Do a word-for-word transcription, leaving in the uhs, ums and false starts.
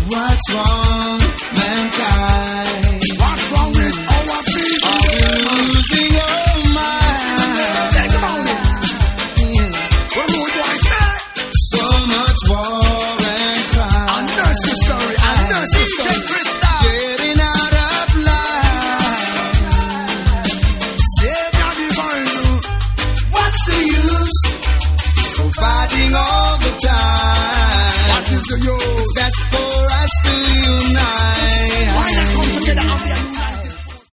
What's wrong, mankind? What's wrong with our people? Are we losing our mind? Think about it. What more do I say? So much war and crime. Unnecessary, unnecessary. Getting out of line. Save your divine. What's the use of fighting all the time? What is the use? It's best